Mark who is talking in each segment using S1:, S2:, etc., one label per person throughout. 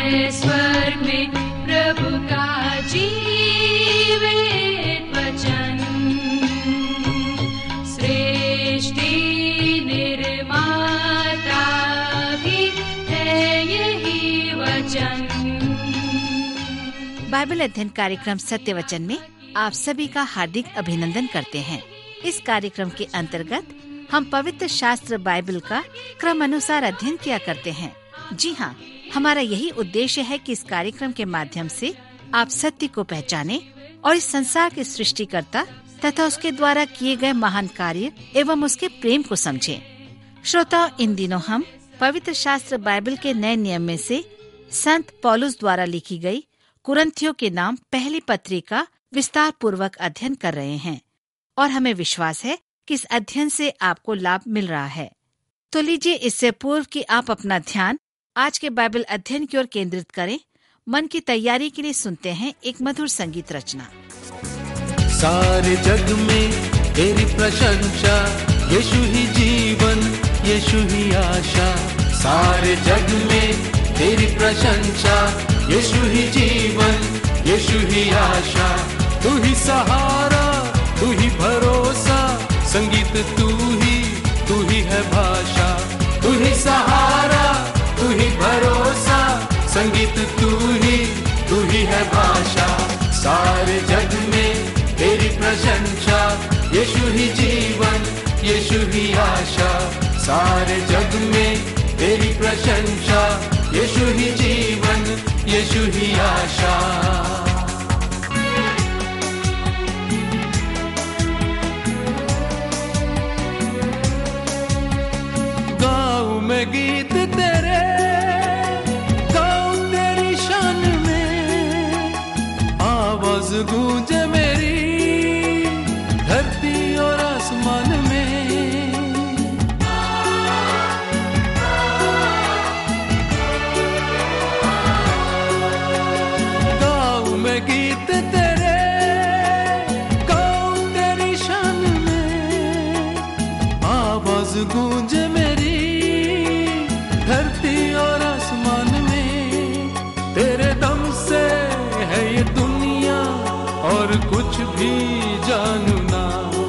S1: है स्वर्ग में प्रभु का जीवित वचन। सृष्टि निर्माता भी है यही वचन।
S2: बाइबल अध्ययन कार्यक्रम सत्य वचन में आप सभी का हार्दिक अभिनंदन करते हैं। इस कार्यक्रम के अंतर्गत हम पवित्र शास्त्र बाइबल का क्रम अनुसार अध्ययन किया करते हैं। जी हाँ, हमारा यही उद्देश्य है कि इस कार्यक्रम के माध्यम से आप सत्य को पहचानें और इस संसार के सृष्टिकर्ता तथा उसके द्वारा किए गए महान कार्य एवं उसके प्रेम को समझें। श्रोताओ, इन दिनों हम पवित्र शास्त्र बाइबल के नए नियम में से संत पौलुस द्वारा लिखी गई कुरिन्थियों के नाम पहली पत्री का विस्तार पूर्वक अध्ययन कर रहे हैं और हमें विश्वास है कि इस अध्ययन से आपको लाभ मिल रहा है। तो लीजिए, इससे पूर्व कि आप अपना ध्यान आज के बाइबल अध्ययन की ओर केंद्रित करें, मन की तैयारी के लिए सुनते हैं एक मधुर संगीत रचना।
S3: सारे जग में तेरी प्रशंसा, यीशु ही जीवन, यीशु ही आशा। सारे जग में तेरी प्रशंसा, यीशु ही जीवन, यीशु ही आशा। तू ही सहारा, तू ही भरोसा, संगीत तू ही है भाषा। तू ही सहारा, तू ही भरोसा, संगीत तू ही है भाषा। सारे जग में तेरी प्रशंसा, यीशु ही जीवन, यीशु ही आशा। सारे जग में तेरी प्रशंसा, यीशु ही जीवन, यीशु ही आशा। गाऊं मैं गीत तेरे, गाऊं तेरी शान में, आवाज गूंजे मेरी धरती और आसमान में। गाऊं मैं गीत तेरे, गाऊं तेरी शान में, आवाज गूंजे मेरी धरती और आसमान में। तेरे दम से है ये दुनिया और कुछ भी जानू ना।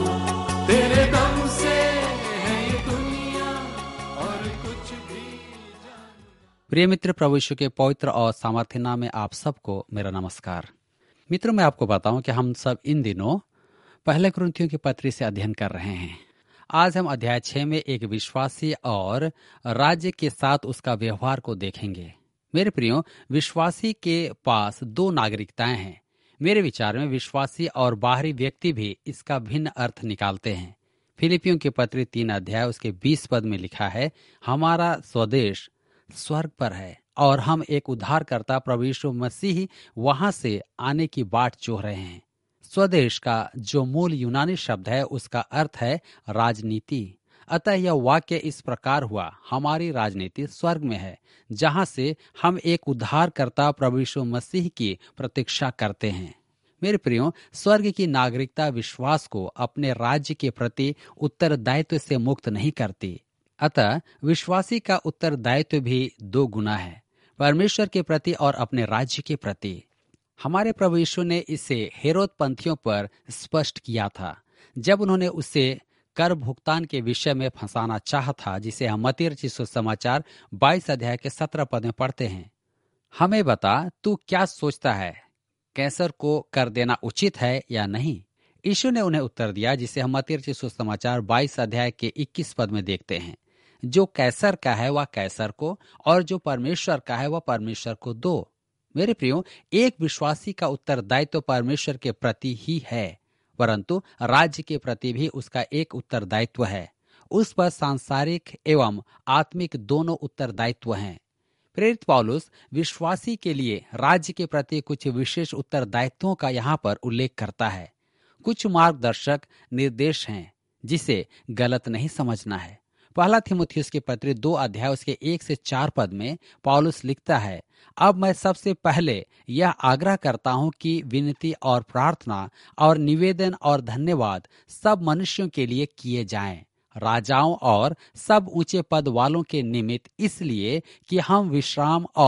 S3: तेरे दम से है ये दुनिया और कुछ भी जानू।
S4: प्रिय मित्र, प्रभु यीशु के पवित्र और सामर्थ्य नाम में आप सबको मेरा नमस्कार। मित्रों, मैं आपको बताऊं कि हम सब इन दिनों पहले कुरिन्थियों की पत्री से अध्ययन कर रहे हैं। आज हम अध्याय 6 में एक विश्वासी और राज्य के साथ उसका व्यवहार को देखेंगे। मेरे प्रियो, विश्वासी के पास दो नागरिकताएं हैं। मेरे विचार में विश्वासी और बाहरी व्यक्ति भी इसका भिन्न अर्थ निकालते हैं। फिलिपियों की पत्री 3 अध्याय उसके 20 पद में लिखा है, हमारा स्वदेश स्वर्ग पर है और हम एक उद्धारकर्ता प्रभु यीशु मसीह वहां से आने की बाट जोह रहे हैं। स्वदेश का जो मूल यूनानी शब्द है उसका अर्थ है राजनीति। अतः यह वाक्य इस प्रकार हुआ, हमारी राजनीति स्वर्ग में है जहां से हम एक उद्धारकर्ता प्रभु यीशु मसीह की प्रतीक्षा करते हैं। मेरे प्रियो, स्वर्ग की नागरिकता विश्वास को अपने राज्य के प्रति उत्तरदायित्व से मुक्त नहीं करती। अतः विश्वासी का उत्तरदायित्व भी 2 गुना है, परमेश्वर के प्रति और अपने राज्य के प्रति। हमारे प्रभु यीशु ने इसे हेरोद पंथियों पर स्पष्ट किया था जब उन्होंने उसे कर भुगतान के विषय में फंसाना चाहा था, जिसे हम मत्ती रचित सुसमाचार 22 अध्याय के 17 पद में पढ़ते हैं। हमें बता, तू क्या सोचता है, कैसर को कर देना उचित है या नहीं? यीशु ने उन्हें उत्तर दिया, जिसे हम मत्ती रचित सुसमाचार 22 अध्याय के 21 पद में देखते हैं, जो कैसर का है वह कैसर को और जो परमेश्वर का है वह परमेश्वर को दो। मेरे प्रियो, एक विश्वासी का उत्तरदायित्व परमेश्वर के प्रति ही है, परंतु राज्य के प्रति भी उसका एक उत्तरदायित्व है। उस पर सांसारिक एवं आत्मिक दोनों उत्तरदायित्व हैं। प्रेरित पौलुस विश्वासी के लिए राज्य के प्रति कुछ विशेष उत्तरदायित्वों का यहाँ पर उल्लेख करता है। कुछ मार्गदर्शक निर्देश हैं जिसे गलत नहीं समझना है। पहला तीमुथियुस की पत्री 2 अध्याय उसके 1 से 4 पद में पौलुस लिखता है, अब मैं सबसे पहले यह आग्रह करता हूं कि विनती और प्रार्थना और निवेदन और धन्यवाद सब मनुष्यों के लिए किए जाएं, राजाओं और सब ऊंचे पद वालों के निमित्त, इसलिए कि हम विश्राम और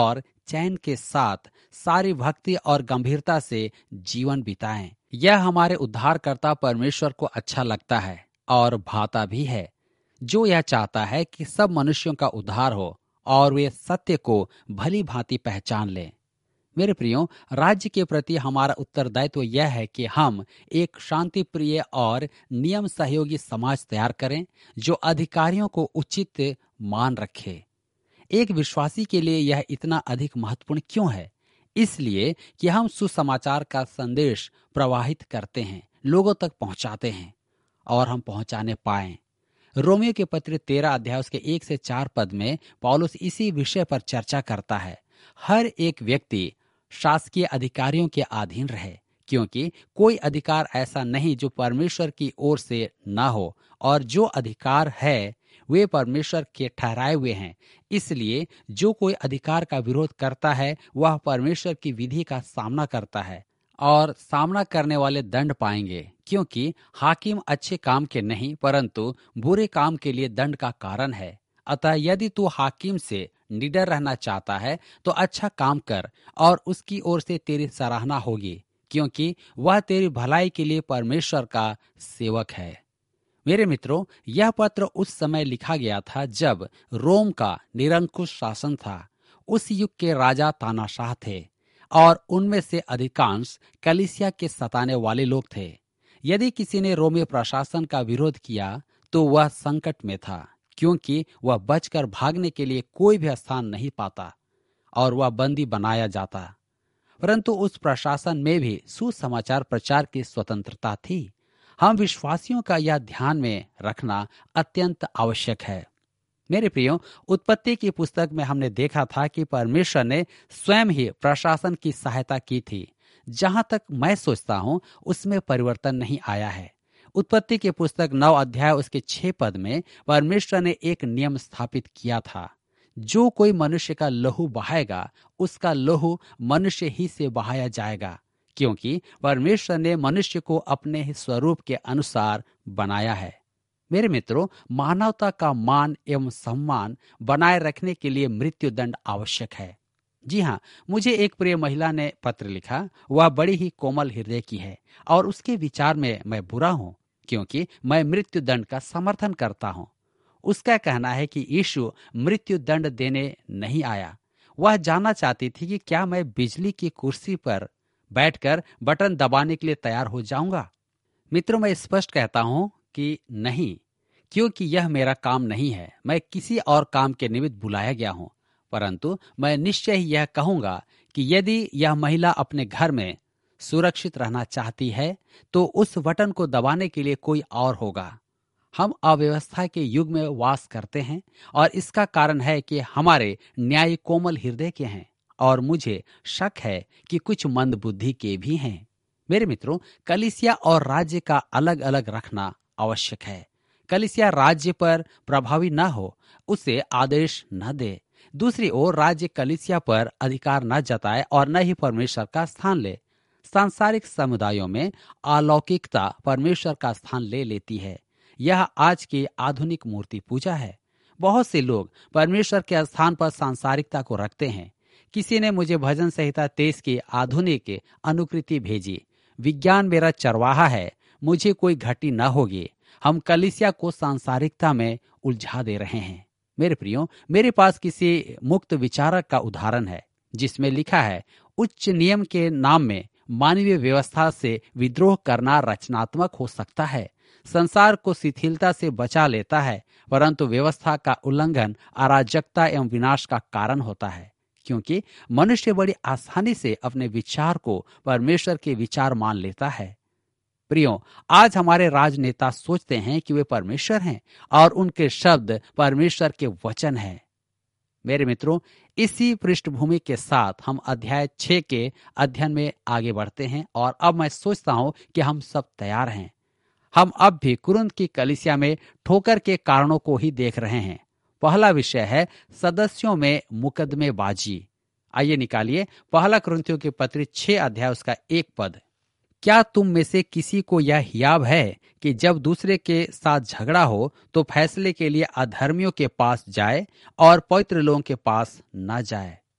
S4: चैन के साथ सारी भक्ति और गंभीरता से जीवन बिताएं। यह हमारे उद्धारकर्ता परमेश्वर को अच्छा लगता है और भाता भी है, जो यह चाहता है कि सब मनुष्यों का उद्धार हो और वे सत्य को भली भांति पहचान लें। मेरे प्रियो, राज्य के प्रति हमारा उत्तरदायित्व यह है कि हम एक शांति प्रिय और नियम सहयोगी समाज तैयार करें जो अधिकारियों को उचित मान रखे। एक विश्वासी के लिए यह इतना अधिक महत्वपूर्ण क्यों है? इसलिए कि हम सुसमाचार का संदेश प्रवाहित करते हैं, लोगों तक पहुंचाते हैं और हम पहुंचाने पाएं। रोमियो के पत्र 13 अध्याय उसके 1 से 4 पद में पौलुस इसी विषय पर चर्चा करता है। हर एक व्यक्ति शासकीय अधिकारियों के अधीन रहे, क्योंकि कोई अधिकार ऐसा नहीं जो परमेश्वर की ओर से न हो, और जो अधिकार है वे परमेश्वर के ठहराए हुए हैं। इसलिए जो कोई अधिकार का विरोध करता है वह परमेश्वर की विधि का सामना करता है और सामना करने वाले दंड पाएंगे, क्योंकि हाकिम अच्छे काम के नहीं परंतु बुरे काम के लिए दंड का कारण है। अतः यदि तू हाकिम से निडर रहना चाहता है तो अच्छा काम कर और उसकी ओर से तेरी सराहना होगी, क्योंकि वह तेरी भलाई के लिए परमेश्वर का सेवक है। मेरे मित्रों, यह पत्र उस समय लिखा गया था जब रोम का निरंकुश शासन था। उस युग के राजा तानाशाह थे और उनमें से अधिकांश कलीसिया के सताने वाले लोग थे। यदि किसी ने रोमी प्रशासन का विरोध किया तो वह संकट में था, क्योंकि वह बचकर भागने के लिए कोई भी स्थान नहीं पाता और वह बंदी बनाया जाता। परंतु उस प्रशासन में भी सुसमाचार प्रचार की स्वतंत्रता थी। हम विश्वासियों का यह ध्यान में रखना अत्यंत आवश्यक है। मेरे प्रियो, उत्पत्ति की पुस्तक में हमने देखा था कि परमेश्वर ने स्वयं ही प्रशासन की सहायता की थी। जहां तक मैं सोचता हूं उसमें परिवर्तन नहीं आया है। उत्पत्ति की पुस्तक 9 अध्याय उसके 6 पद में परमेश्वर ने एक नियम स्थापित किया था, जो कोई मनुष्य का लहू बहाएगा उसका लहू मनुष्य ही से बहाया जाएगा, क्योंकि परमेश्वर ने मनुष्य को अपने ही स्वरूप के अनुसार बनाया है। मेरे मित्रों, मानवता का मान एवं सम्मान बनाए रखने के लिए मृत्यु दंड आवश्यक है। जी हाँ, मुझे एक प्रिय महिला ने पत्र लिखा। वह बड़ी ही कोमल हृदय की है और उसके विचार में मैं बुरा हूँ, क्योंकि मैं मृत्यु दंड का समर्थन करता हूँ। उसका कहना है कि यीशु मृत्यु दंड देने नहीं आया। वह जानना चाहती थी कि क्या मैं बिजली की कुर्सी पर बैठकर बटन दबाने के लिए तैयार हो जाऊंगा। मित्रों, मैं स्पष्ट कहता हूं कि नहीं, क्योंकि यह मेरा काम नहीं है। मैं किसी और काम के निमित्त बुलाया गया हूं। परंतु मैं निश्चय ही यह कहूंगा कि यदि यह महिला अपने घर में सुरक्षित रहना चाहती है तो उस बटन को दबाने के लिए कोई और होगा। हम अव्यवस्था के युग में वास करते हैं और इसका कारण है कि हमारे न्यायी कोमल हृदय के हैं और मुझे शक है कि कुछ मंद बुद्धि के भी हैं। मेरे मित्रों, कलीसिया और राज्य का अलग अलग रखना आवश्यक है। कलीसिया राज्य पर प्रभावी न हो, उसे आदेश न दे। दूसरी ओर राज्य कलीसिया पर अधिकार न जताए और न ही परमेश्वर का स्थान ले। सांसारिक समुदायों में अलौकिकता परमेश्वर का स्थान ले लेती है। यह आज की आधुनिक मूर्ति पूजा है। बहुत से लोग परमेश्वर के स्थान पर सांसारिकता को रखते हैं। किसी ने मुझे भजन संहिता 23 की आधुनिक अनुकृति भेजी। विज्ञान मेरा चरवाहा है, मुझे कोई घटी न होगी। हम कलीसिया को सांसारिकता में उलझा दे रहे हैं। मेरे प्रियो, मेरे पास किसी मुक्त विचारक का उदाहरण है जिसमें लिखा है, उच्च नियम के नाम में मानवीय व्यवस्था से विद्रोह करना रचनात्मक हो सकता है, संसार को शिथिलता से बचा लेता है, परंतु व्यवस्था का उल्लंघन अराजकता एवं विनाश का कारण होता है, क्योंकि मनुष्य बड़ी आसानी से अपने विचार को परमेश्वर के विचार मान लेता है। प्रियो, आज हमारे राजनेता सोचते हैं कि वे परमेश्वर हैं और उनके शब्द परमेश्वर के वचन हैं। मेरे मित्रों, इसी पृष्ठभूमि के साथ हम अध्याय 6 के अध्ययन में आगे बढ़ते हैं और अब मैं सोचता हूं कि हम सब तैयार हैं। हम अब भी कुरिन्थ की कलीसिया में ठोकर के कारणों को ही देख रहे हैं। पहला विषय है सदस्यों में मुकदमेबाजी। आइए निकालिए पहला कुरिन्थियों के पत्र 6 अध्याय उसका 1 पद। क्या तुम में से किसी को यह हियाव है कि जब दूसरे के साथ झगड़ा हो तो फैसले के लिए अधर्मियों के पास जाए और पवित्र लोगों के पास न जाए?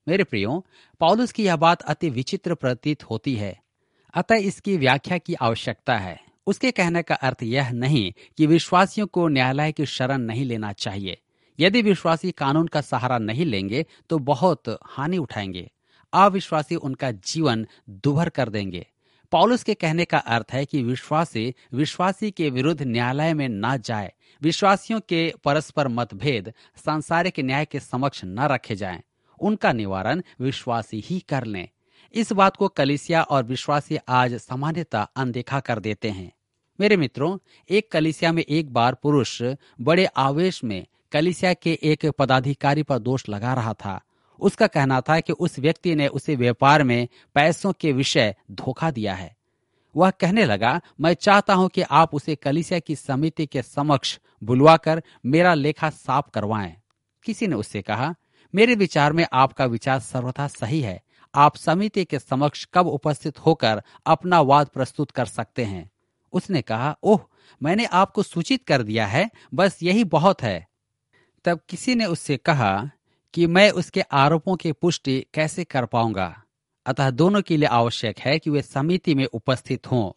S4: मेरे प्रियो, पौलुस की यह बात अति विचित्र प्रतीत होती है, अतः इसकी व्याख्या की आवश्यकता है। उसके कहने का अर्थ यह नहीं कि विश्वासियों को न्यायालय की शरण नहीं लेना चाहिए। यदि विश्वासी कानून का सहारा नहीं लेंगे तो बहुत हानि उठाएंगे। अविश्वासी उनका जीवन दुभर कर देंगे। पौलुस के कहने का अर्थ है कि विश्वासी के विरुद्ध न्यायालय में न जाए। विश्वासियों के परस्पर मतभेद सांसारिक न्याय के समक्ष न रखे जाएं। उनका निवारण विश्वासी ही कर लें। इस बात को कलीसिया और विश्वासी आज सामान्यतः अनदेखा कर देते हैं। मेरे मित्रों, एक कलीसिया में एक बार पुरुष बड़े आवेश में कलीसिया के एक पदाधिकारी पर दोष लगा रहा था। उसका कहना था कि उस व्यक्ति ने उसे व्यापार में पैसों के विषय धोखा दिया है। वह कहने लगा, मैं चाहता हूं कि आप उसे कलीसिया की समिति के समक्ष बुलवाकर मेरा लेखा साफ करवाएं। किसी ने उससे कहा, मेरे विचार में आपका विचार सर्वथा सही है। आप समिति के समक्ष कब उपस्थित होकर अपना वाद प्रस्तुत कर सकते हैं? उसने कहा, ओह, मैंने आपको सूचित कर दिया है, बस यही बहुत है। तब किसी ने उससे कहा कि मैं उसके आरोपों की पुष्टि कैसे कर पाऊंगा, अतः दोनों के लिए आवश्यक है कि वे समिति में उपस्थित हों।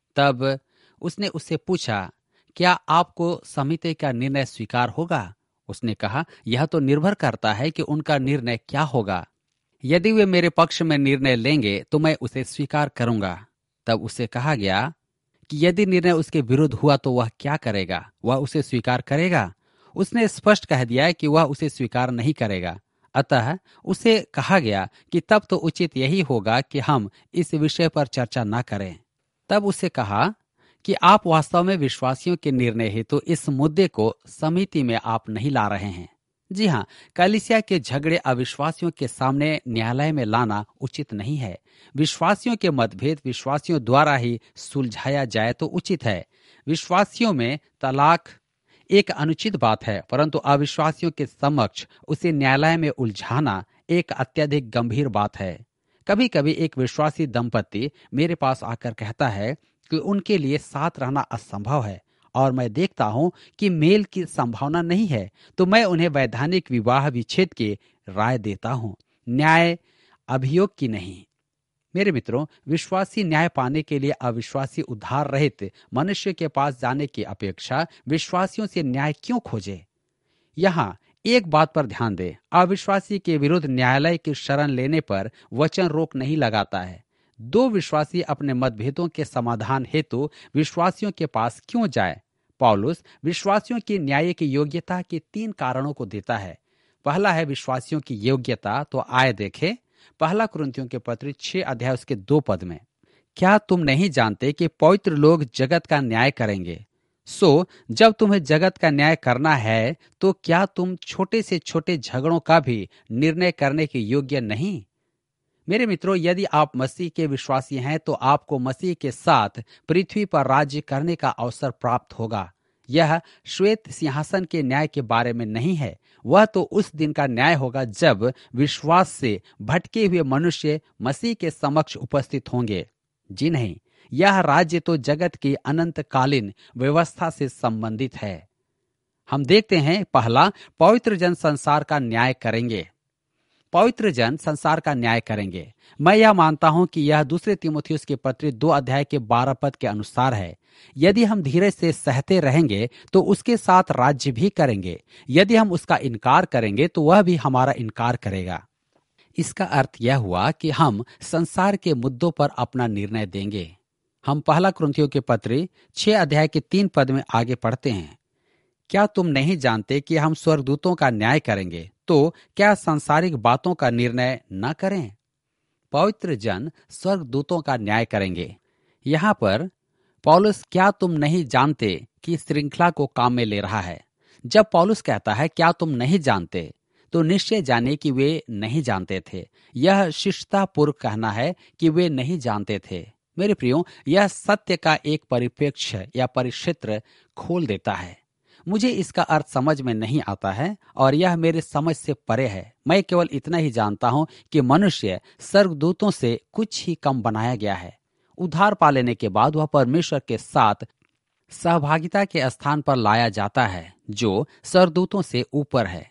S4: तब उसने उससे पूछा, क्या आपको समिति का निर्णय स्वीकार होगा? उसने कहा, यह तो निर्भर करता है कि उनका निर्णय क्या होगा। यदि वे मेरे पक्ष में निर्णय लेंगे तो मैं उसे स्वीकार करूंगा। तब उसे कहा गया कि यदि निर्णय उसके विरुद्ध हुआ तो वह क्या करेगा? वह उसे स्वीकार करेगा? उसने स्पष्ट कह दिया है कि वह उसे स्वीकार नहीं करेगा। अतः उसे कहा गया कि तब तो उचित यही होगा कि हम इस विषय पर चर्चा न करें। तब उसे कहा कि आप वास्तव में विश्वासियों के निर्णय हेतु तो इस मुद्दे को समिति में आप नहीं ला रहे हैं। जी हाँ, कलीसिया के झगड़े अविश्वासियों के सामने न्यायालय में लाना उचित नहीं है। विश्वासियों के मतभेद विश्वासियों द्वारा ही सुलझाया जाए तो उचित है। विश्वासियों में तलाक एक अनुचित बात है, परंतु अविश्वासियों के समक्ष उसे न्यायालय में उलझाना एक अत्यधिक गंभीर बात है। कभी कभी एक विश्वासी दंपति मेरे पास आकर कहता है कि उनके लिए साथ रहना असंभव है और मैं देखता हूं कि मेल की संभावना नहीं है, तो मैं उन्हें वैधानिक विवाह विच्छेद की राय देता हूं, न्याय अभियोग की नहीं। मेरे मित्रों, विश्वासी न्याय पाने के लिए अविश्वासी उद्धार रहित मनुष्य के पास जाने की अपेक्षा विश्वासियों से न्याय क्यों खोजे? यहाँ एक बात पर ध्यान दें, अविश्वासी के विरुद्ध न्यायालय की शरण लेने पर वचन रोक नहीं लगाता है। दो विश्वासी अपने मतभेदों के समाधान हेतु विश्वासियों के पास क्यों जाए? पौलुस विश्वासियों की न्यायिक योग्यता के 3 कारणों को देता है। पहला है विश्वासियों की योग्यता। तो आए देखें, पहला कुरिन्थियों के पत्र 6 अध्याय उसके 2 पद में, क्या तुम नहीं जानते कि पवित्र लोग जगत का न्याय करेंगे? सो जब तुम्हें जगत का न्याय करना है तो क्या तुम छोटे से छोटे झगड़ों का भी निर्णय करने के योग्य नहीं? मेरे मित्रों, यदि आप मसीह के विश्वासी हैं तो आपको मसीह के साथ पृथ्वी पर राज्य करने का अवसर प्राप्त होगा। यह श्वेत सिंहासन के न्याय के बारे में नहीं है। वह तो उस दिन का न्याय होगा जब विश्वास से भटके हुए मनुष्य मसीह के समक्ष उपस्थित होंगे। जी नहीं, यह राज्य तो जगत की अनंतकालीन व्यवस्था से संबंधित है। हम देखते हैं, पहला, पवित्र जन संसार का न्याय करेंगे। पवित्र जन संसार का न्याय करेंगे। मैं यह मानता हूं कि यह 2 तीमुथियुस के पत्र 2 अध्याय के 12 पद के अनुसार है। यदि हम धीरज से सहते रहेंगे तो उसके साथ राज्य भी करेंगे। यदि हम उसका इनकार करेंगे तो वह भी हमारा इनकार करेगा। इसका अर्थ यह हुआ कि हम संसार के मुद्दों पर अपना निर्णय देंगे। हम पहला कुरिन्थियों के पत्र 6 अध्याय के 3 पद में आगे पढ़ते हैं, क्या तुम नहीं जानते कि हम स्वर्गदूतों का न्याय करेंगे? तो क्या सांसारिक बातों का निर्णय न करें? पवित्र जन स्वर्गदूतों का न्याय करेंगे। यहाँ पर पौलुस क्या तुम नहीं जानते कि श्रृंखला को काम में ले रहा है। जब पौलुस कहता है क्या तुम नहीं जानते, तो निश्चय जाने कि वे नहीं जानते थे। यह शिष्टतापूर्वक कहना है कि वे नहीं जानते थे। मेरे प्रियो, यह सत्य का एक परिप्रेक्ष्य या परिक्षेत्र खोल देता है। मुझे इसका अर्थ समझ में नहीं आता है और यह मेरे समझ से परे है। मैं केवल इतना ही जानता हूं कि मनुष्य स्वर्गदूतों से कुछ ही कम बनाया गया है। उद्धार पा लेने के बाद वह परमेश्वर के साथ सहभागिता के स्थान पर लाया जाता है जो स्वर्गदूतों से ऊपर है।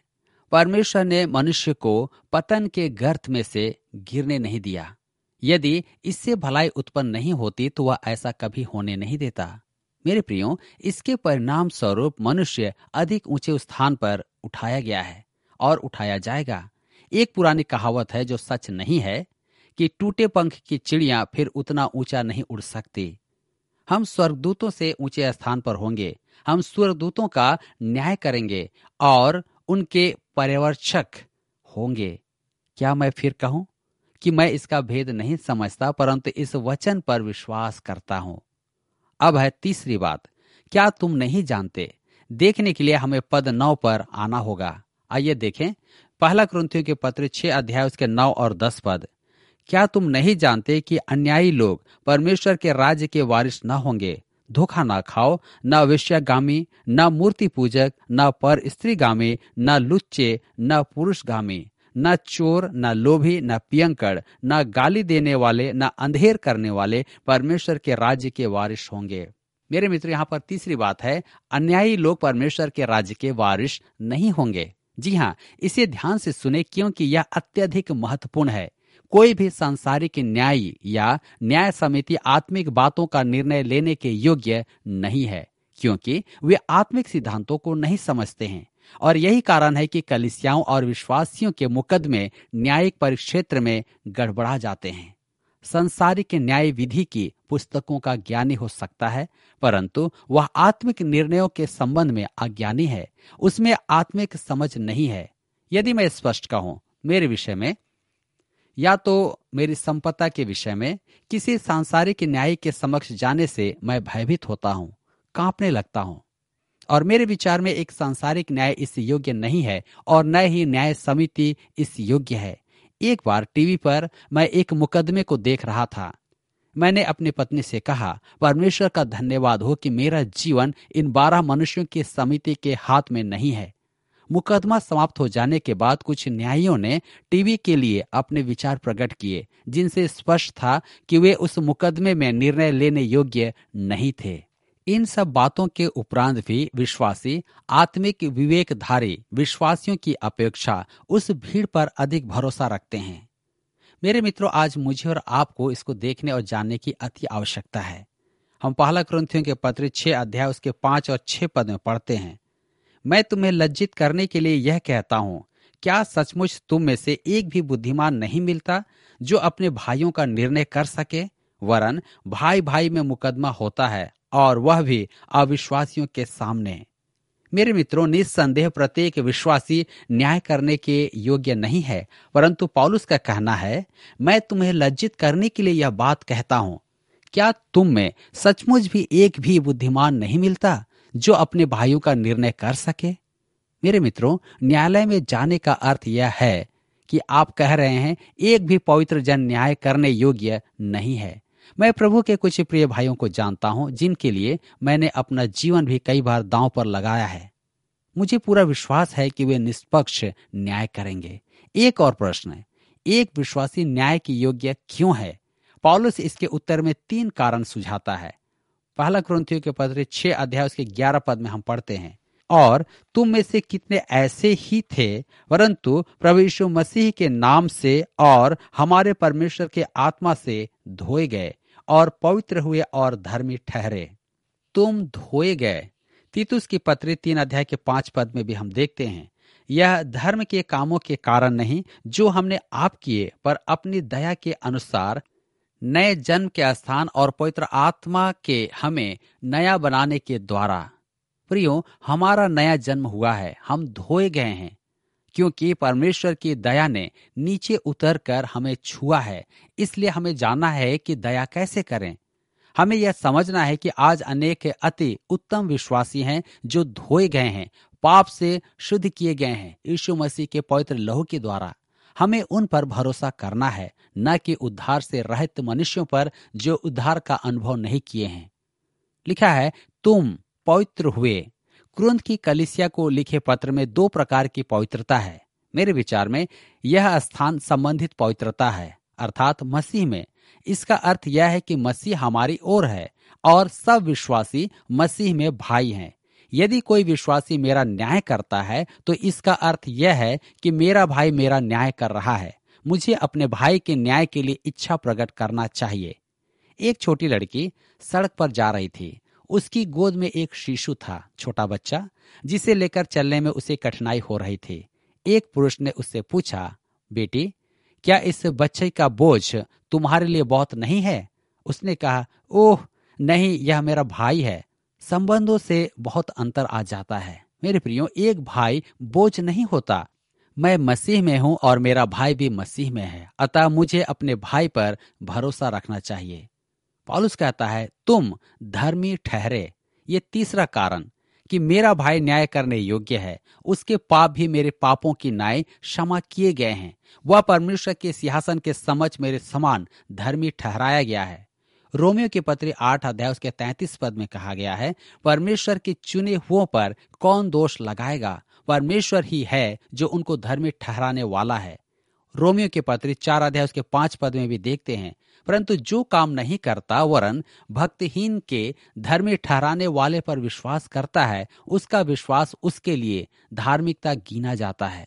S4: परमेश्वर ने मनुष्य को पतन के गर्त में से गिरने नहीं दिया। यदि इससे भलाई उत्पन्न नहीं होती तो वह ऐसा कभी होने नहीं देता। मेरे प्रियो, इसके परिणाम स्वरूप मनुष्य अधिक ऊंचे स्थान पर उठाया गया है और उठाया जाएगा। एक पुरानी कहावत है जो सच नहीं है कि टूटे पंख की चिड़िया फिर उतना ऊंचा नहीं उड़ सकती। हम स्वर्गदूतों से ऊंचे स्थान पर होंगे। हम स्वर्गदूतों का न्याय करेंगे और उनके पर्यवेक्षक होंगे। क्या मैं फिर कहूं कि मैं इसका भेद नहीं समझता, परंतु इस वचन पर विश्वास करता हूं। अब है तीसरी बात, क्या तुम नहीं जानते? देखने के लिए हमें पद 9 पर आना होगा। आइए देखें पहला कुरिन्थियों के पत्र 6 अध्याय उसके 9 और 10 पद। क्या तुम नहीं जानते कि अन्यायी लोग परमेश्वर के राज्य के वारिस न होंगे? धोखा न खाओ, न वेश्यागामी, न मूर्ति पूजक, न पर स्त्रीगामी, न लुच्चे, न पुरुषगामी, न चोर, न लोभी, न पियंकड़, न गाली देने वाले, न अंधेर करने वाले परमेश्वर के राज्य के वारिस होंगे। मेरे मित्र, यहाँ पर तीसरी बात है, अन्यायी लोग परमेश्वर के राज्य के वारिस नहीं होंगे। जी हाँ, इसे ध्यान से सुने क्योंकि यह अत्यधिक महत्वपूर्ण है। कोई भी सांसारिक न्याय या न्याय समिति आत्मिक बातों का निर्णय लेने के योग्य नहीं है, क्योंकि वे आत्मिक सिद्धांतों को नहीं समझते हैं। और यही कारण है कि कलीसियाओं और विश्वासियों के मुकदमे न्यायिक परिक्षेत्र में गड़बड़ा जाते हैं। सांसारिक न्याय विधि की पुस्तकों का ज्ञानी हो सकता है, परंतु वह आत्मिक निर्णयों के संबंध में अज्ञानी है। उसमें आत्मिक समझ नहीं है। यदि मैं स्पष्ट कहूं, मेरे विषय में या तो मेरी संपदा के विषय में किसी सांसारिक न्याय के समक्ष जाने से मैं भयभीत होता हूं, कांपने लगता हूं। और मेरे विचार में एक सांसारिक न्याय इस योग्य नहीं है और न ही न्याय समिति इस योग्य है। एक बार टीवी पर मैं एक मुकदमे को देख रहा था। मैंने अपनी पत्नी से कहा, परमेश्वर का धन्यवाद हो कि मेरा जीवन इन 12 मनुष्यों की समिति के हाथ में नहीं है। मुकदमा समाप्त हो जाने के बाद कुछ न्यायियों ने टीवी के लिए अपने विचार प्रकट किए, जिनसे स्पष्ट था कि वे उस मुकदमे में निर्णय लेने योग्य नहीं थे। इन सब बातों के उपरांत भी विश्वासी आत्मिक विवेकधारी विश्वासियों की अपेक्षा उस भीड़ पर अधिक भरोसा रखते हैं। मेरे मित्रों, आज मुझे और आपको इसको देखने और जानने की अति आवश्यकता है। हम पहला कुरिन्थियों के पत्र 6 अध्याय उसके 5 और 6 पद में पढ़ते हैं, मैं तुम्हें लज्जित करने के लिए यह कहता हूँ, क्या सचमुच तुम में से एक भी बुद्धिमान नहीं मिलता जो अपने भाइयों का निर्णय कर सके? वरन भाई भाई में मुकदमा होता है और वह भी अविश्वासियों के सामने। मेरे मित्रों, निस्संदेह प्रत्येक विश्वासी न्याय करने के योग्य नहीं है, परंतु पौलुस का कहना है, मैं तुम्हें लज्जित करने के लिए यह बात कहता हूं, क्या तुम में सचमुच भी एक भी बुद्धिमान नहीं मिलता जो अपने भाइयों का निर्णय कर सके? मेरे मित्रों, न्यायालय में जाने का अर्थ यह है कि आप कह रहे हैं एक भी पवित्र जन न्याय करने योग्य नहीं है। मैं प्रभु के कुछ प्रिय भाइयों को जानता हूं जिनके लिए मैंने अपना जीवन भी कई बार दांव पर लगाया है। मुझे पूरा विश्वास है कि वे निष्पक्ष न्याय करेंगे। एक और प्रश्न है, एक विश्वासी न्याय के योग्य क्यों है? पौलुस इसके उत्तर में 3 कारण सुझाता है। पहला कुरिन्थियों के पत्र 6 अध्याय उसके 11 पद में हम पढ़ते हैं, और तुम में से कितने ऐसे ही थे, परंतु प्रभु यीशु मसीह के नाम से और हमारे परमेश्वर के आत्मा से धोए गए और पवित्र हुए और धर्मी ठहरे। तुम धोए गए। तीतुस की पत्री 3 अध्याय के 5 पद में भी हम देखते हैं, यह धर्म के कामों के कारण नहीं जो हमने आप किए, पर अपनी दया के अनुसार नए जन्म के स्थान और पवित्र आत्मा के हमें नया बनाने के द्वारा। प्रियो, हमारा नया जन्म हुआ है, हम धोए गए हैं, क्योंकि परमेश्वर की दया ने नीचे उतरकर हमें छुआ है। इसलिए हमें जानना है कि दया कैसे करें। हमें यह समझना है कि आज अनेक अति उत्तम विश्वासी हैं जो धोए गए हैं, पाप से शुद्ध किए गए हैं यीशु मसीह के पवित्र लहू के द्वारा। हमें उन पर भरोसा करना है, न कि उद्धार से रहित मनुष्यों पर जो उद्धार का अनुभव नहीं किए हैं। लिखा है, तुम पवित्र हुए। कुरिन्थ की कलीसिया को लिखे पत्र में 2 प्रकार की पवित्रता है। मेरे विचार में यह स्थान संबंधित पवित्रता है, अर्थात मसीह में। इसका अर्थ यह है कि मसीह हमारी ओर है और सब विश्वासी मसीह में भाई हैं। यदि कोई विश्वासी मेरा न्याय करता है तो इसका अर्थ यह है कि मेरा भाई मेरा न्याय कर रहा है। मुझे अपने भाई के न्याय के लिए इच्छा प्रकट करना चाहिए। एक छोटी लड़की सड़क पर जा रही थी। उसकी गोद में एक शिशु था, छोटा बच्चा, जिसे लेकर चलने में उसे कठिनाई हो रही थी। एक पुरुष ने उससे पूछा, बेटी, क्या इस बच्चे का बोझ तुम्हारे लिए बहुत नहीं है? उसने कहा, ओह नहीं, यह मेरा भाई है। संबंधों से बहुत अंतर आ जाता है। मेरे प्रियो, एक भाई बोझ नहीं होता। मैं मसीह में हूं और मेरा भाई भी मसीह में है, अतः मुझे अपने भाई पर भरोसा रखना चाहिए। पौलुस कहता है, तुम धर्मी ठहरे। ये तीसरा कारण कि मेरा भाई न्याय करने योग्य है, उसके पाप भी मेरे पापों की न्याय क्षमा किए गए हैं। वह परमेश्वर के सिंहासन के समक्ष मेरे समान धर्मी ठहराया गया है। रोमियो की पत्री 8 अध्याय उसके 33 पद में कहा गया है, परमेश्वर के चुने हुओं पर कौन दोष लगाएगा? परमेश्वर ही है जो उनको धर्मी ठहराने वाला है। रोमियो की पत्री 4 अध्याय उसके 5 पद में भी देखते हैं, परंतु जो काम नहीं करता वरन भक्तिहीन के धर्मी ठहराने वाले पर विश्वास करता है, उसका विश्वास उसके लिए धार्मिकता गिना जाता है।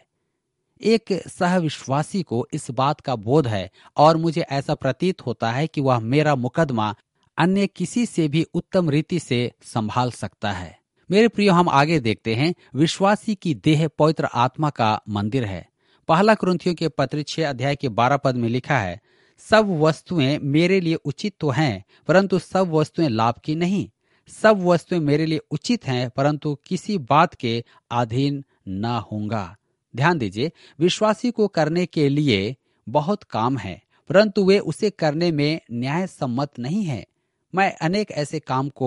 S4: एक सहविश्वासी को इस बात का बोध है और मुझे ऐसा प्रतीत होता है कि वह मेरा मुकदमा अन्य किसी से भी उत्तम रीति से संभाल सकता है। मेरे प्रियो, हम आगे देखते हैं, विश्वासी की देह पवित्र आत्मा का मंदिर है। पहला कुरिन्थियों के पत्र 6 अध्याय के 12 पद में लिखा है, सब वस्तुएं मेरे लिए उचित तो हैं, परंतु सब वस्तुएं लाभ की नहीं। सब वस्तुएं मेरे लिए उचित हैं, परंतु किसी बात के अधीन न होऊंगा। ध्यान दीजिए, विश्वासी को करने के लिए बहुत काम है, परंतु वे उसे करने में न्याय सम्मत नहीं है। मैं अनेक ऐसे काम को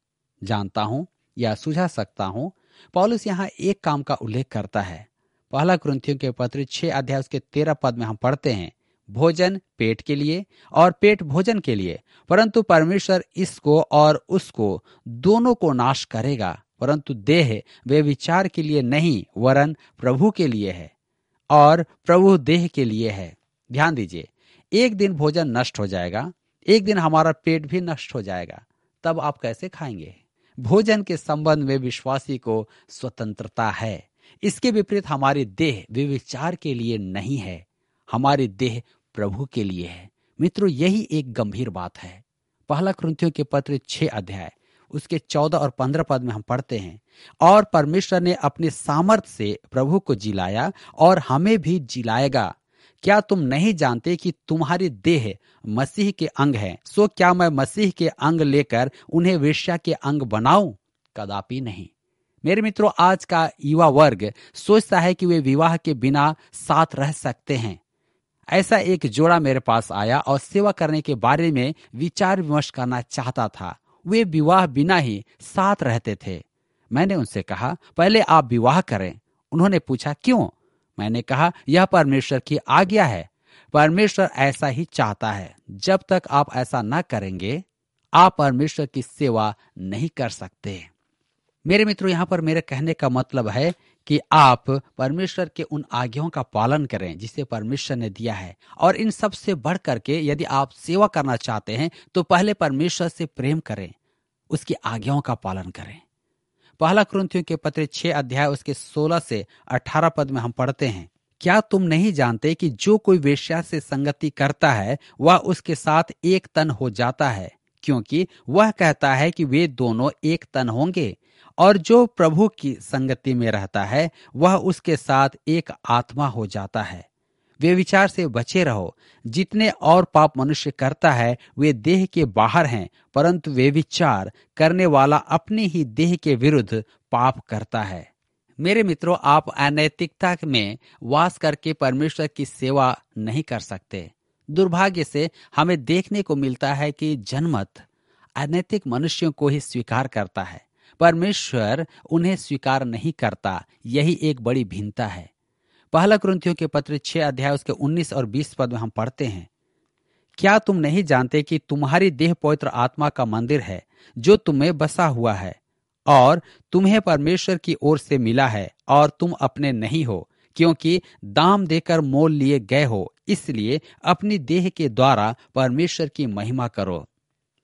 S4: जानता हूं या सुझा सकता हूं। पौलुस यहाँ एक काम का उल्लेख करता है। पहला कुरिन्थियों के पत्र 6 अध्याय उसके 13 पद में हम पढ़ते हैं, भोजन पेट के लिए और पेट भोजन के लिए, परंतु परमेश्वर इसको और उसको दोनों को नाश करेगा। परंतु देह वे विचार के लिए नहीं वरन प्रभु के लिए है और प्रभु देह के लिए है। ध्यान दीजिए, एक दिन भोजन नष्ट हो जाएगा, एक दिन हमारा पेट भी नष्ट हो जाएगा, तब आप कैसे खाएंगे? भोजन के संबंध में विश्वासी को स्वतंत्रता है। इसके विपरीत हमारी देह वे विचार के लिए नहीं है, हमारी देह प्रभु के लिए है। मित्रों, यही एक गंभीर बात है। पहला कुरिन्थियों के पत्र 6 अध्याय उसके 14 और 15 पद में हम पढ़ते हैं, और परमेश्वर ने अपने सामर्थ से प्रभु को जिलाया और हमें भी जिलाएगा। क्या तुम नहीं जानते कि तुम्हारी देह मसीह के अंग है? सो क्या मैं मसीह के अंग लेकर उन्हें वेश्या के अंग बनाऊं? कदापि नहीं। मेरे मित्रों, आज का युवा वर्ग सोचता है कि वे विवाह के बिना साथ रह सकते हैं। ऐसा एक जोड़ा मेरे पास आया और सेवा करने के बारे में विचार विमर्श करना चाहता था। वे विवाह बिना ही साथ रहते थे। मैंने उनसे कहा, पहले आप विवाह करें। उन्होंने पूछा, क्यों? मैंने कहा, यह परमेश्वर की आज्ञा है। परमेश्वर ऐसा ही चाहता है। जब तक आप ऐसा न करेंगे, आप परमेश्वर की सेवा नहीं कर सकते। मेरे मित्रों, यहाँ पर मेरे कहने का मतलब है कि आप परमेश्वर के उन आज्ञाओं का पालन करें जिसे परमेश्वर ने दिया है, और इन सब से बढ़ करके यदि आप सेवा करना चाहते हैं तो पहले परमेश्वर से प्रेम करें, उसकी आज्ञाओं का पालन करें। पहला कुरिन्थियों के पत्र 6 अध्याय उसके 16 से 18 पद में हम पढ़ते हैं, क्या तुम नहीं जानते कि जो कोई वेश्या से संगति करता है वह उसके साथ एक तन हो जाता है, क्योंकि वह कहता है कि वे दोनों एक तन होंगे। और जो प्रभु की संगति में रहता है वह उसके साथ एक आत्मा हो जाता है। वे विचार से बचे रहो। जितने और पाप मनुष्य करता है वे देह के बाहर हैं, परंतु वे विचार करने वाला अपने ही देह के विरुद्ध पाप करता है। मेरे मित्रों, आप अनैतिकता में वास करके परमेश्वर की सेवा नहीं कर सकते। दुर्भाग्य से हमें देखने को मिलता है कि जनमत अनैतिक मनुष्यों को ही स्वीकार करता है, परमेश्वर उन्हें स्वीकार नहीं करता। यही एक बड़ी भिन्नता है। पहला कुरिन्थियों के पत्र 6 अध्याय उसके 19 और 20 पद में हम पढ़ते हैं, क्या तुम नहीं जानते कि तुम्हारी देह पवित्र आत्मा का मंदिर है जो तुम्हें बसा हुआ है और तुम्हें परमेश्वर की ओर से मिला है, और तुम अपने नहीं हो, क्योंकि दाम देकर मोल लिए गए हो। इसलिए अपनी देह के द्वारा परमेश्वर की महिमा करो।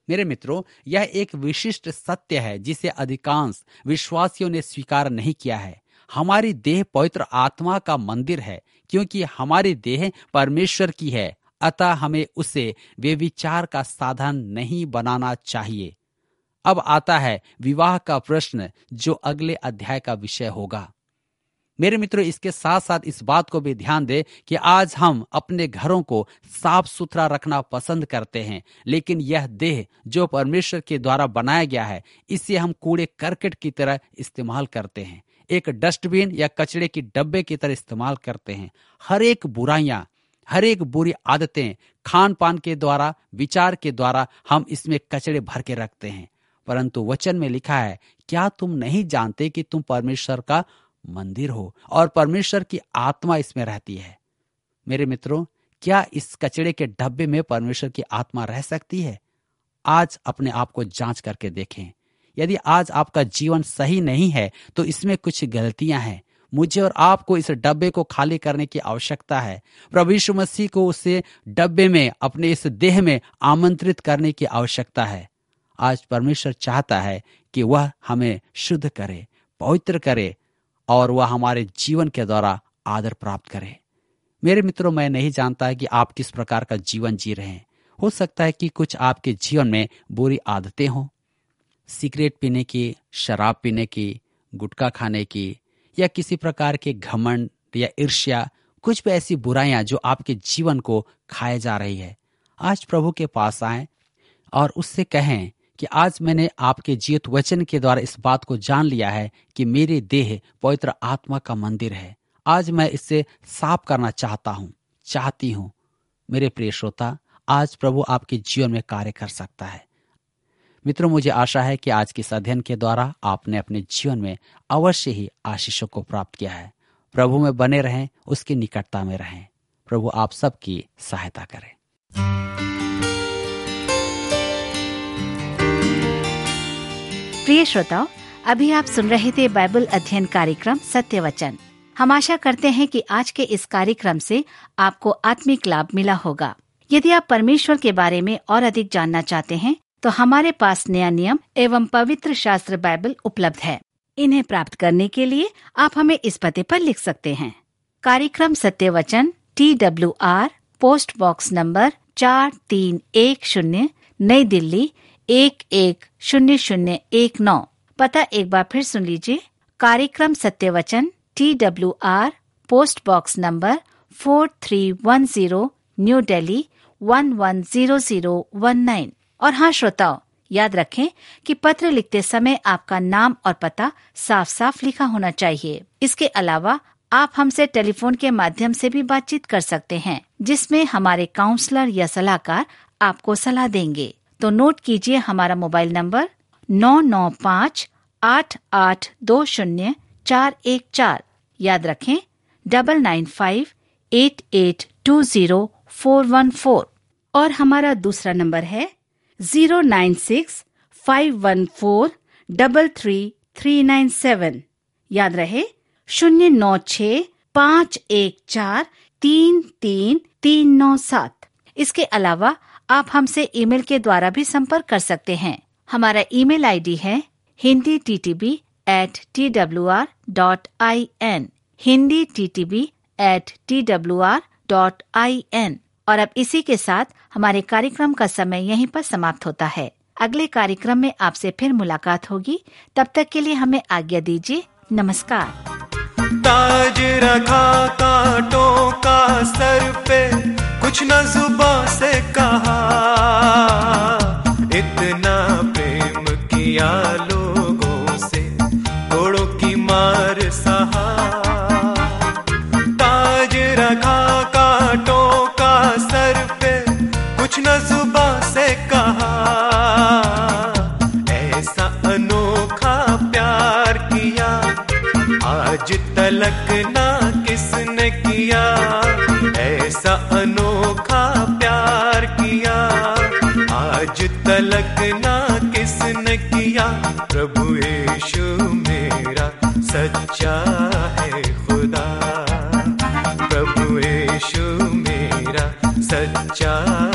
S4: मेरे मित्रों, यह एक विशिष्ट सत्य है जिसे अधिकांश विश्वासियों ने स्वीकार नहीं किया है। हमारी देह पवित्र आत्मा का मंदिर है, क्योंकि हमारी देह परमेश्वर की है, अतः हमें उसे व्यभिचार का साधन नहीं बनाना चाहिए। अब आता है विवाह का प्रश्न, जो अगले अध्याय का विषय होगा। मेरे मित्रों, इसके साथ साथ इस बात को भी ध्यान दें कि आज हम अपने घरों को साफ सुथरा रखना पसंद करते हैं, लेकिन यह देह जो परमेश्वर के द्वारा बनाया गया है, इसे हम कूड़े करकट की तरह इस्तेमाल करते हैं, एक डस्टबिन या कचरे की डब्बे की तरह इस्तेमाल करते हैं। हर एक बुराइयां, हर एक बुरी आदतें, खान पान के द्वारा, विचार के द्वारा हम इसमें कचरे भर के रखते हैं। परंतु वचन में लिखा है, क्या तुम नहीं जानते कि तुम परमेश्वर का मंदिर हो और परमेश्वर की आत्मा इसमें रहती है? मेरे मित्रों, क्या इस कचरे के डब्बे में परमेश्वर की आत्मा रह सकती है? आज अपने आप को जांच करके देखें। यदि आज आपका जीवन सही नहीं है तो इसमें कुछ गलतियां हैं। मुझे और आपको इस डब्बे को खाली करने की आवश्यकता है। प्रभु यीशु मसीह को उसे डब्बे में, अपने इस देह में आमंत्रित करने की आवश्यकता है। आज परमेश्वर चाहता है कि वह हमें शुद्ध करे, पवित्र करे और वह हमारे जीवन के द्वारा आदर प्राप्त करे। मेरे मित्रों, मैं नहीं जानता कि आप किस प्रकार का जीवन जी रहे हैं। हो सकता है कि कुछ आपके जीवन में बुरी आदतें हों, सिगरेट पीने की, शराब पीने की, गुटखा खाने की, या किसी प्रकार के घमंड या ईर्ष्या, कुछ भी ऐसी बुराइयां जो आपके जीवन को खाए जा रही है। आज प्रभु के पास आएं और उससे कहें कि आज मैंने आपके जीवित वचन के द्वारा इस बात को जान लिया है कि मेरी देह पवित्र आत्मा का मंदिर है। आज मैं इसे साफ करना चाहती हूँ। मेरे प्रिय श्रोता, आज प्रभु आपके जीवन में कार्य कर सकता है। मित्रों, मुझे आशा है कि आज के इस अध्ययन के द्वारा आपने अपने जीवन में अवश्य ही आशीषों को प्राप्त किया है। प्रभु में बने रहें, उसकी निकटता में रहें। प्रभु आप सबकी सहायता करें।
S2: प्रिय श्रोताओ, अभी आप सुन रहे थे बाइबल अध्ययन कार्यक्रम सत्य वचन। हम आशा करते हैं कि आज के इस कार्यक्रम से आपको आत्मिक लाभ मिला होगा। यदि आप परमेश्वर के बारे में और अधिक जानना चाहते हैं तो हमारे पास नया नियम एवं पवित्र शास्त्र बाइबल उपलब्ध है। इन्हें प्राप्त करने के लिए आप हमें इस पते पर लिख सकते हैं। कार्यक्रम Satya Vachan, TWR, post box number 4310, नई दिल्ली 110019। पता एक बार फिर सुन लीजिए। कार्यक्रम Satya Vachan, TWR, post box number 4310, New Delhi 110019। और हाँ श्रोताओ, याद रखें कि पत्र लिखते समय आपका नाम और पता साफ साफ लिखा होना चाहिए। इसके अलावा आप हमसे टेलीफोन के माध्यम से भी बातचीत कर सकते हैं, जिसमें हमारे काउंसलर या सलाहकार आपको सलाह देंगे। तो नोट कीजिए हमारा मोबाइल नंबर 9958820414। याद रखें 9958820414। और हमारा दूसरा नंबर है 09651433397। याद रहे 09651433397। इसके अलावा आप हमसे ईमेल के द्वारा भी संपर्क कर सकते हैं। हमारा ईमेल आईडी है hinditb@twr.in, hinditb@twr.in। और अब इसी के साथ हमारे कार्यक्रम का समय यहीं पर समाप्त होता है। अगले कार्यक्रम में आपसे फिर मुलाकात होगी। तब तक के लिए हमें आज्ञा दीजिए। नमस्कार।
S3: ताज रखा कांटों का सर पे, कुछ न जुबां से कहा, इतना प्रेम किया लोगों से, घोड़ों की मार सहा। ताज रखा कांटों का सर पे, कुछ न जुबां से कहा, ऐसा अनोखा प्यार किया आज तलक ना किसने किया, ऐसा अनोखा प्यार किया आज तलक ना किसने किया। प्रभु यीशु मेरा सच्चा है खुदा, प्रभु यीशु मेरा सच्चा